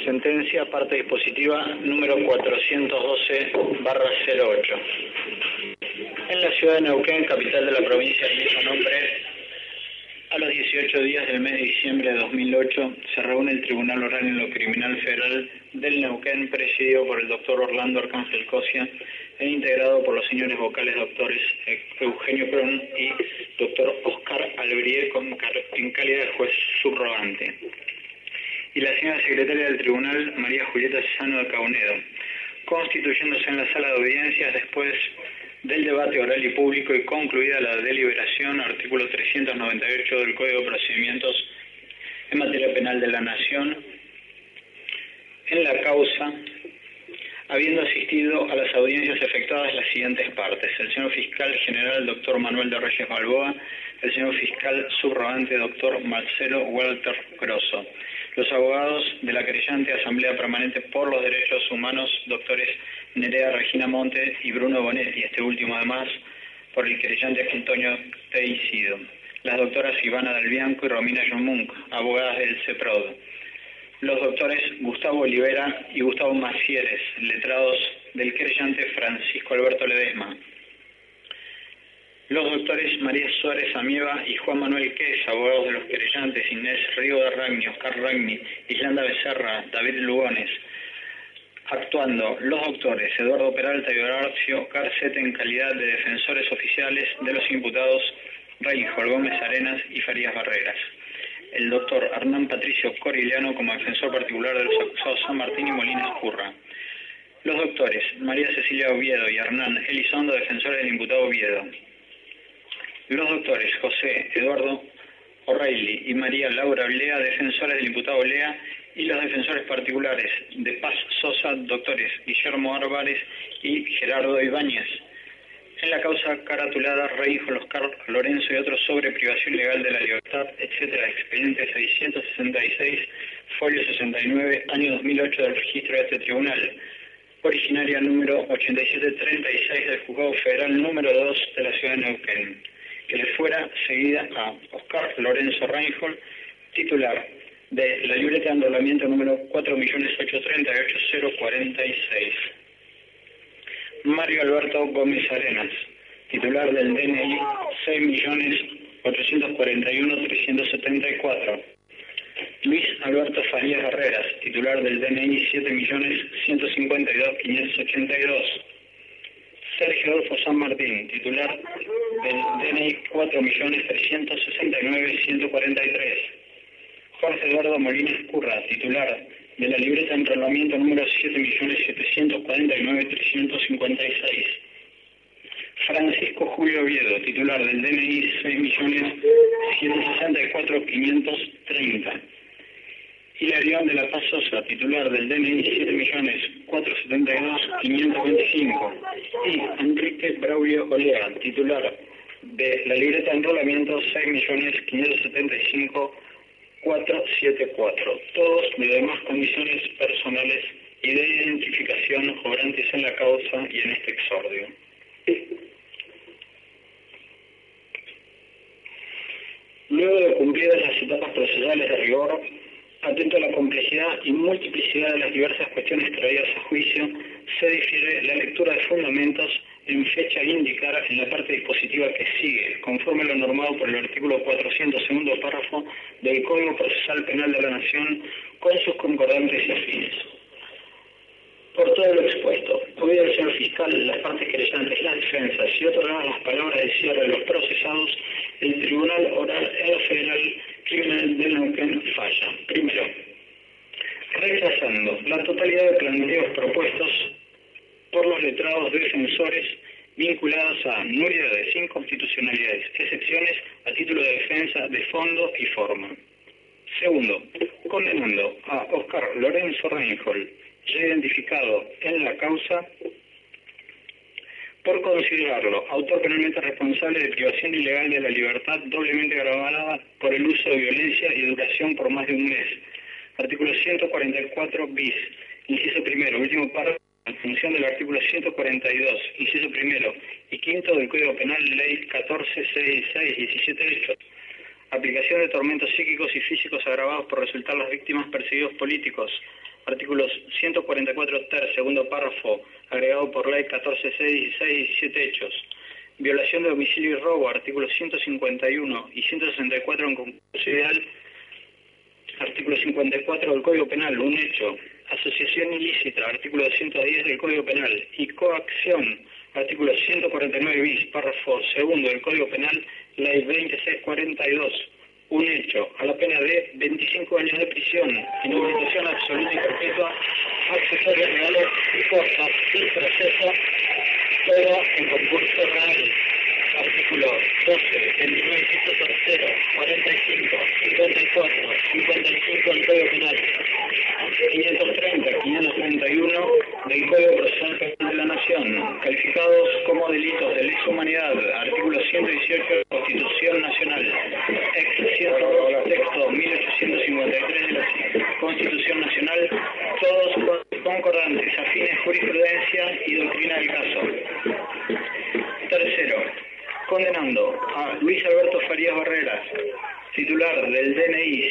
Sentencia, parte dispositiva número 412/08. En la ciudad de Neuquén, capital de la provincia del mismo nombre, a los 18 días del mes de diciembre de 2008, se reúne el Tribunal Oral en lo Criminal Federal del Neuquén, presidido por el doctor Orlando Arcángel Cosia e integrado por los señores vocales doctores Eugenio Pron y doctor Oscar Albrie en calidad de juez subrogante, y la señora secretaria del Tribunal, María Julieta Sano de Caunedo, constituyéndose en la sala de audiencias después del debate oral y público y concluida la deliberación, artículo 398 del Código de Procedimientos en materia penal de la Nación, en la causa, habiendo asistido a las audiencias efectuadas las siguientes partes: el señor fiscal general doctor Manuel de Reyes Balboa, el señor fiscal subrogante doctor Marcelo Walter Grosso, los abogados de la querellante Asamblea Permanente por los Derechos Humanos, doctores Nerea Regina Monte y Bruno Bonetti, este último además por el querellante Antonio Teicido, las doctoras Ivana Del Bianco y Romina Jomunk, abogadas del CEPROD, los doctores Gustavo Olivera y Gustavo Macieres, letrados del querellante Francisco Alberto Ledesma, los doctores María Suárez Amieva y Juan Manuel Quez, abogados de los querellantes Inés Río de Ragni, Oscar Ragni, Islanda Becerra, David Lugones, actuando los doctores Eduardo Peralta y Horacio Garcete en calidad de defensores oficiales de los imputados Reinhold Gómez Arenas y Farías Barreras, el doctor Hernán Patricio Corigliano como defensor particular de los acusados San Martín y Molina Escurra, los doctores María Cecilia Oviedo y Hernán Elizondo, defensores del imputado Oviedo, los doctores José Eduardo O'Reilly y María Laura Lea, defensores del imputado Lea, y los defensores particulares de Paz Sosa, doctores Guillermo Álvarez y Gerardo Ibáñez, en la causa caratulada Reinhold Oscar Lorenzo y otros sobre privación ilegal de la libertad, etcétera, expediente 666, folio 69, año 2008 del registro de este tribunal, originaria número 8736 del Juzgado Federal número 2 de la ciudad de Neuquén, que le fuera seguida a Oscar Lorenzo Reinhold, titular de la libreta de enrolamiento número 4.838.046. Mario Alberto Gómez Arenas, titular del DNI 6.841.374. Luis Alberto Farías Barreras, titular del DNI 7.152.582. Sergio Adolfo San Martín, titular del DNI 4.369.143. Jorge Eduardo Molina Escurra, titular de la libreta de enrolamiento número 7.749.356. Francisco Julio Oviedo, titular del DNI 6.164.530. Hilarión de la Paz Sosa, titular del DNI 7.472.525. Y Enrique Braulio Olea, titular de la libreta de enrolamiento 6.575.474, todos de demás condiciones personales y de identificación obrantes en la causa y en este exordio. Luego de cumplidas las etapas procesales de rigor, atento a la complejidad y multiplicidad de las diversas cuestiones traídas a juicio, se difiere la lectura de fundamentos en fecha a indicar en la parte dispositiva que sigue, conforme a lo normado por el artículo 400, segundo párrafo del Código Procesal Penal de la Nación, con sus concordantes y afines. Por todo lo expuesto, oído el señor fiscal, las partes querellantes, las defensas y otorgadas las palabras de cierre de los procesados, el Tribunal Oral en lo Federal Criminal del Neuquén falla. Primero, rechazando la totalidad de planteos propuestos por los letrados defensores vinculados a nulidades, inconstitucionalidades, excepciones a título de defensa de fondo y forma. Segundo, condenando a Oscar Lorenzo Reinhold, ya identificado en la causa, por considerarlo autor penalmente responsable de privación ilegal de la libertad doblemente agravada por el uso de violencia y duración por más de un mes. Artículo 144 bis, inciso primero, último párrafo, en función del artículo 142, inciso primero y quinto del Código Penal, Ley 1466, 17 hechos. Aplicación de tormentos psíquicos y físicos agravados por resultar las víctimas perseguidos políticos, artículos 144 ter, segundo párrafo, agregado por ley 14.616, 17 hechos. Violación de domicilio y robo, artículos 151 y 164 en concurso ideal, artículo 54 del Código Penal, un hecho. Asociación ilícita, artículo 210 del Código Penal. Y coacción, artículo 149 bis, párrafo segundo del Código Penal, ley 2642. Un hecho, a la pena de 25 años de prisión, inhabilitación absoluta y perpetua, accesorios legales y costas y proceso, todo en concurso real. Artículo 12, 29, inciso tercero, 45, 54, 55 del Código Penal, 530, 531 del Código Procesal Penal de la Nación, calificados como delitos de lesa humanidad, artículo 118 de la Constitución Nacional, ex 102, texto 1853 de la Constitución Nacional, todos concordantes, afines jurisprudencia y doctrina del caso. Tercero, condenando a Luis Alberto Farías Barreras, titular del DNI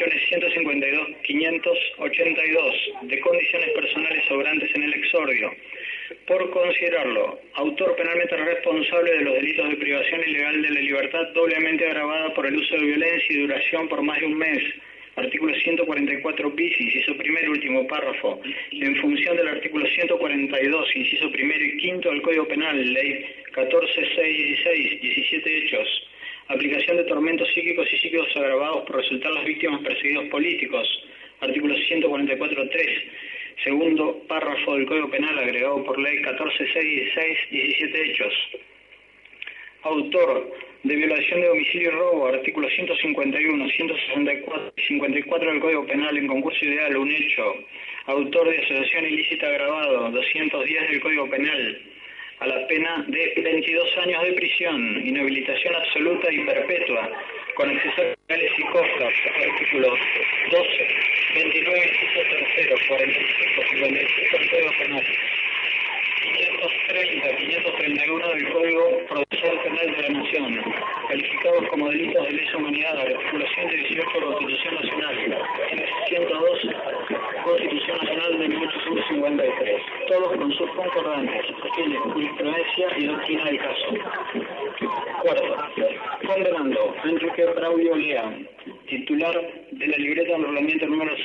7.152.582, de condiciones personales sobrantes en el exordio, por considerarlo autor penalmente responsable de los delitos de privación ilegal de la libertad doblemente agravada por el uso de violencia y duración por más de un mes, artículo 144 bis, inciso primero, último párrafo, en función del artículo 142, inciso primero y quinto del Código Penal, ley 14.616, 17 hechos. Aplicación de tormentos psíquicos y psíquicos agravados por resultar las víctimas perseguidos políticos, artículo 144.3, segundo párrafo del Código Penal, agregado por ley 14.616, 17 hechos. Autor de violación de domicilio y robo, artículos 151, 164 y 54 del Código Penal en concurso ideal, un hecho. Autor de asociación ilícita agravado, 210 del Código Penal, a la pena de 22 años de prisión, inhabilitación absoluta y perpetua, con accesorios legales y costas, artículos 12, 29, inciso tercero, 45, 55 del Código Penal, 530, 531 del Código Procesal Penal de la Nación, calificados como delitos de lesa humanidad, artículo 118 Constitución Nacional, 102 Constitución Nacional de 1853, todos con sus concordantes, afines, jurisprudencia y doctrina del caso. Cuarto, condenando a Enrique Braulio Lea, titular de la libreta de enrolamiento número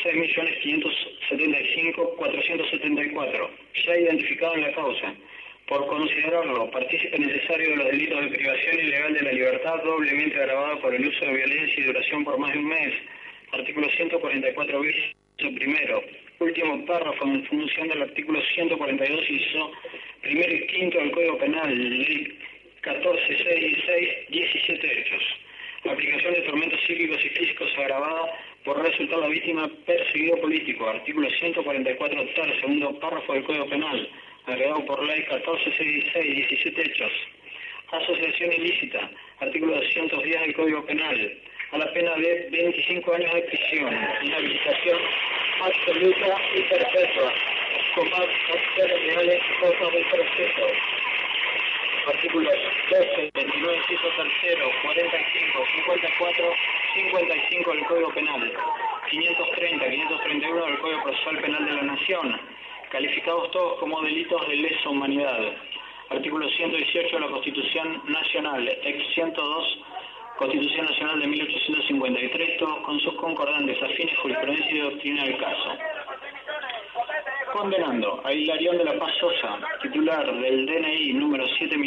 6.575.474, ya identificado en la causa, por considerarlo partícipe necesario de los delitos de privación ilegal de la libertad doblemente agravada por el uso de violencia y duración por más de un mes, artículo 144 bis, primero, último párrafo en función del artículo 142, inciso primero y quinto del Código Penal, ley 14.616, 17 hechos. Aplicación de tormentos psíquicos y físicos agravada por resultar la víctima perseguido político, artículo 144 ter, segundo párrafo del Código Penal, agregado por ley 14.616, 17 hechos. Asociación ilícita, artículo 210 del Código Penal, a la pena de 25 años de prisión, inhabilitación absoluta y perpetua, con más acciones legales y cosas del proceso. Artículos 12, 29, inciso tercero, 45, 54, 55 del Código Penal, 530, 531 del Código Procesal Penal de la Nación, calificados todos como delitos de lesa humanidad. Artículo 118 de la Constitución Nacional, ex 102, Constitución Nacional de 1853, todos con sus concordantes, afines, jurisprudencia y doctrina del caso. Condenando a Hilarión de la Paz Sosa, titular del DNI número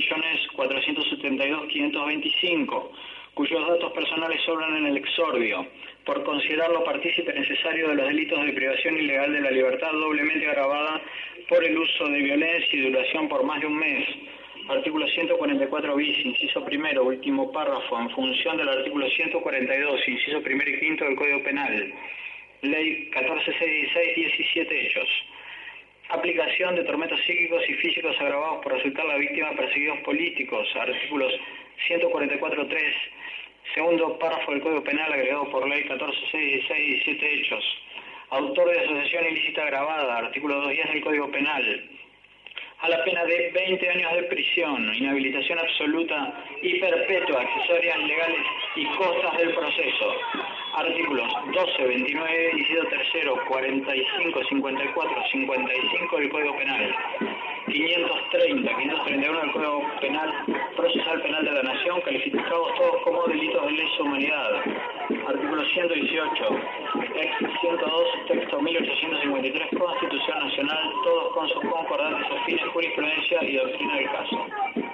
7.472.525, cuyos datos personales sobran en el exordio, por considerarlo partícipe necesario de los delitos de privación ilegal de la libertad doblemente agravada por el uso de violencia y duración por más de un mes. Artículo 144 bis, inciso primero, último párrafo, en función del artículo 142, inciso primero y quinto del Código Penal. Ley 14.616, 17 hechos. Aplicación de tormentos psíquicos y físicos agravados por resultar la víctima de perseguidos políticos, artículos 144.3, segundo párrafo del Código Penal, agregado por ley 14.616, 17 hechos. Autor de asociación ilícita agravada, artículo 210 del Código Penal, a la pena de 20 años de prisión, inhabilitación absoluta y perpetua, accesorias legales y costas del proceso. Artículos 12, 29, inciso tercero, 45, 54, 55 del Código Penal, 530, 531 del Código Penal, Procesal Penal de la Nación, calificados todos como delitos de lesa humanidad. Artículo 118, ex 102, texto 1853, Constitución Nacional, todos con sus concordantes afines, jurisprudencia y doctrina del caso.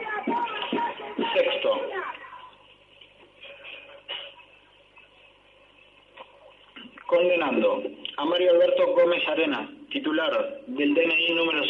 Sexto, condenando a Mario Alberto Gómez Arena, titular del DNI número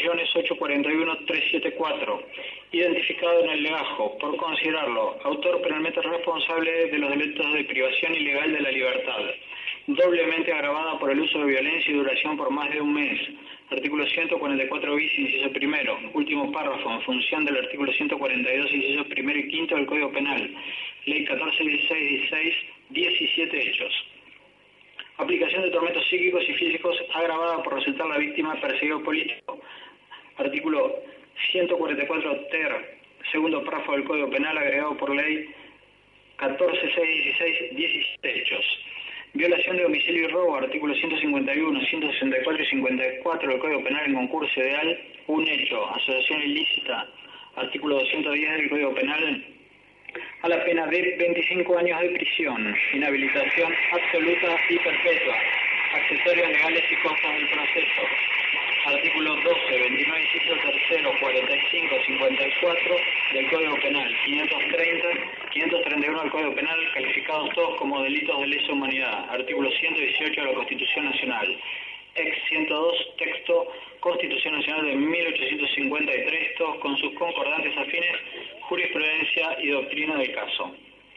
6.841.374, identificado en el legajo, por considerarlo autor penalmente responsable de los delitos de privación ilegal de la libertad, doblemente agravada por el uso de violencia y duración por más de un mes. Artículo 144 bis, inciso primero, último párrafo, en función del artículo 142, incisos primero y quinto del Código Penal, Ley 1416-16, 17 hechos. Aplicación de tormentos psíquicos y físicos agravada por resultar la víctima de perseguido político. Artículo 144 ter, segundo párrafo del Código Penal, agregado por ley 14.616, 17 hechos. Violación de domicilio y robo, artículos 151, 164 y 54 del Código Penal en concurso ideal, un hecho. Asociación ilícita, artículo 210 del Código Penal, a la pena de 25 años de prisión, inhabilitación absoluta y perpetua, accesorios legales y costas del proceso. Artículos 12, 29, inciso tercero, 45, 54 del Código Penal, 530, 531 del Código Penal, calificados todos como delitos de lesa humanidad. Artículo 118 de la Constitución Nacional. Ex 102, texto Constitución Nacional de 1853, todos con sus concordantes afines, jurisprudencia y doctrina del caso.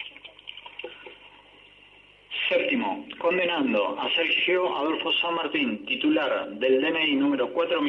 Séptimo, condenando a Sergio Adolfo San Martín, titular del DNI número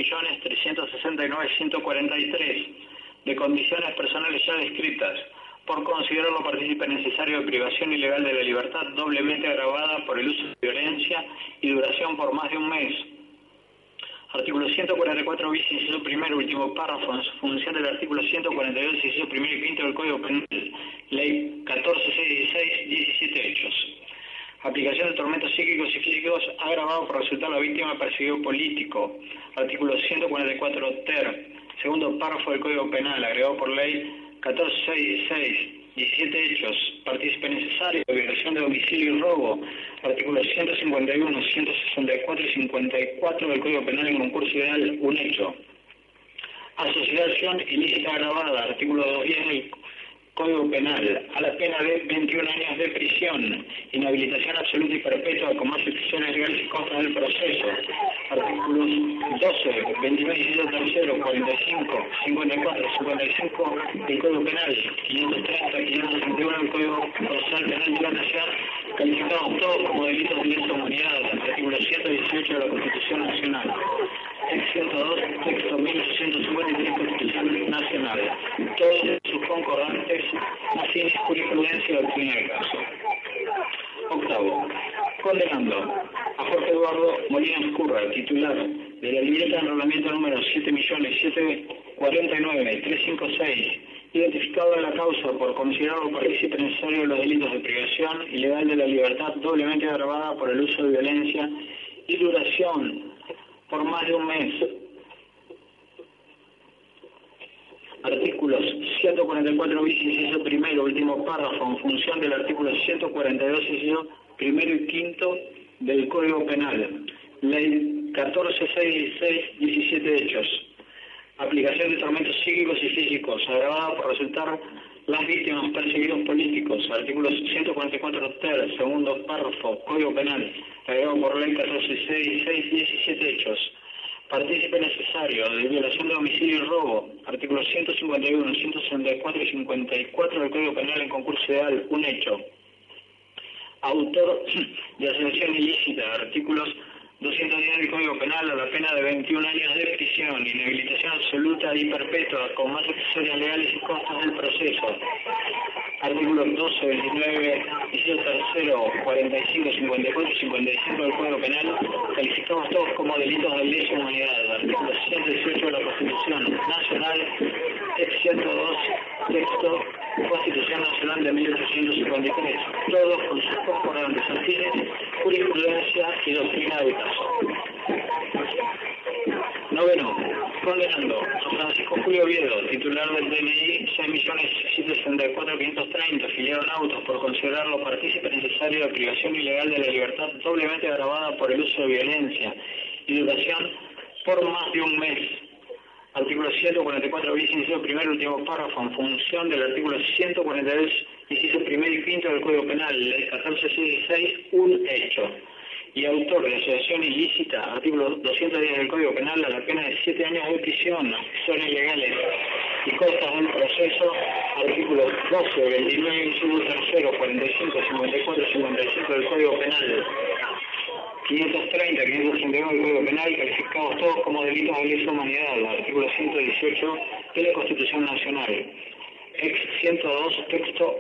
4.369.143, de condiciones personales ya descritas, por considerarlo partícipe necesario de privación ilegal de la libertad, doblemente agravada por el uso de violencia y duración por más de un mes. Artículo 144 bis, inciso primero, último párrafo, en función del artículo 142, inciso primero y quinto del Código Penal, Ley 14.616, 17 hechos. Aplicación de tormentos psíquicos y físicos agravado por resultar la víctima de perseguido político. Artículo 144 ter, segundo párrafo del Código Penal, agregado por ley 14.616, 17 hechos. Partícipe necesario de violación de domicilio y robo. Artículos 151, 164 y 54 del Código Penal en concurso ideal, un hecho. Asociación ilícita agravada. Artículo 210 del Código Penal, a la pena de 21 años de prisión, inhabilitación absoluta y perpetua con más accesorios legales y costas del proceso. Artículos 12, 29, inciso tercero, 45, 54, 55 del Código Penal, 530, 561 del Código Procesal Penal de la Nación, calificados todos como delitos de lesa humanidad. Artículo 118 de la Constitución Nacional. Ex 102, texto 1853, Constitución Nacional. Todos sus concordantes afines, jurisprudencia y doctrina del caso. Octavo, condenando a Jorge Eduardo Molina Escurra, titular de la libreta de enrolamiento número 7.749.356, identificado en la causa por considerarlo partícipe necesario de los delitos de privación ilegal de la libertad, doblemente agravada por el uso de violencia y duración por más de un mes. Artículos 144 bis, inciso primero, último párrafo, en función del artículo 142, inciso primero y quinto del Código Penal. Ley 14.616, 17 hechos. Aplicación de tormentos psíquicos y físicos, agravada por resultar las víctimas perseguidos políticos. Artículos 144 ter, segundo párrafo, Código Penal, agregado por ley 14.616, 17 hechos. Partícipe necesario de violación de domicilio y robo. Artículos 151, 164 y 54 del Código Penal en concurso ideal, un hecho. Autor de asociación ilícita. Artículos 210 del Código Penal, a la pena de 21 años de prisión, inhabilitación absoluta y perpetua con más accesorios legales y costas del proceso. Artículos 12, 29, inciso tercero, 45, 54 y 55 del Código Penal, calificados todos como delitos de lesa humanidad. Artículo 118 de la Constitución Nacional, ex 102, texto Constitución Nacional de 1853, todos con sus concordantes afines, jurisprudencia y doctrina del caso. Noveno, condenando a Francisco Julio Oviedo, titular del DNI 6.164.530, afiliado en autos, por considerarlo partícipe necesario de privación ilegal de la libertad doblemente agravada por el uso de violencia y duración por más de un mes. Artículo 144 bis, inciso primero, último párrafo, en función del artículo 142, inciso primero y quinto del Código Penal, ley 1466, un hecho. Y autor de asociación ilícita, artículo 210 del Código Penal, a la pena de 7 años de prisión, acciones legales y costas del proceso, artículos 12, 29, inciso tercero, 45, 54, 55 del Código Penal, 530, 531 del Código Penal, calificados todos como delitos de lesa humanidad, artículo 118 de la Constitución Nacional, ex 102, texto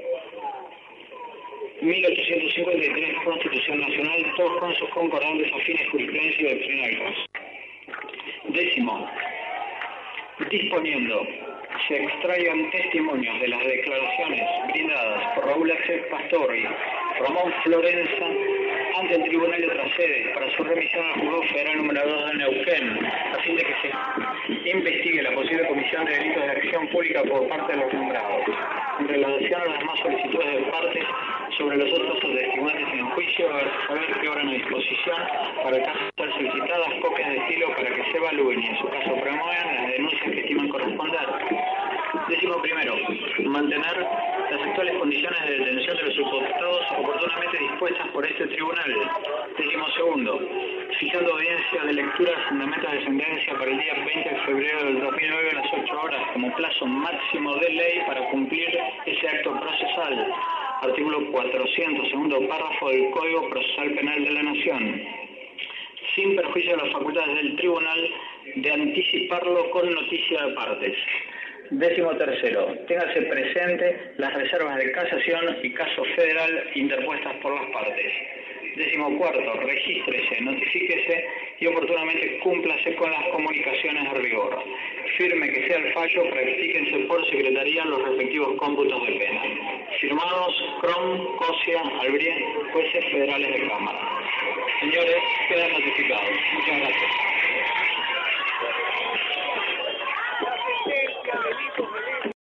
1853, Constitución Nacional, todos con sus concordantes afines, jurisprudencia y doctrina del caso. Décimo, disponiendo se extraigan testimonios de las declaraciones brindadas por Raúl Axel Pastor y Ramón Florenza ante el Tribunal de otras sedes para su remisión al Juzgado Federal número 2 de Neuquén, a fin de que se investigue la posible comisión de delitos de acción pública por parte de los nombrados. En relación a las demás solicitudes de partes sobre los otros atestiguantes en el juicio, a saber qué obran a disposición para el caso ser solicitadas copias de estilo para que se evalúen y en su caso promuevan las denuncias que estiman corresponder. Décimo primero, mantener las actuales condiciones de detención de los imputados oportunamente dispuestas por este tribunal. Décimo segundo, fijando audiencia de lectura de fundamentos de sentencia para el día 20 de febrero del 2009 a las 8 horas como plazo máximo de ley para cumplir ese acto procesal. Artículo 400, segundo párrafo del Código Procesal Penal de la Nación, sin perjuicio de las facultades del tribunal de anticiparlo con noticia de partes. Décimo tercero, téngase presente las reservas de casación y caso federal interpuestas por las partes. Décimo cuarto, regístrese, notifíquese y oportunamente cúmplase con las comunicaciones de rigor. Firme que sea el fallo, practíquense por secretaría los respectivos cómputos de pena. Firmados Crom, Cosia, Albriet, jueces federales de Cámara. Señores, quedan notificados. Muchas gracias.